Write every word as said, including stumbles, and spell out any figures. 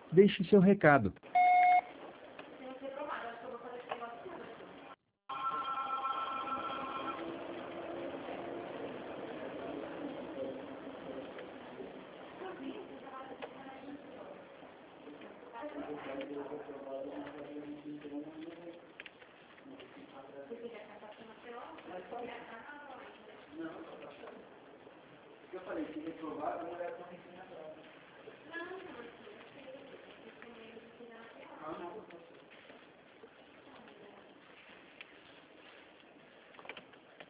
Deixe seu recado. Eu falei, se reprovar, a mulher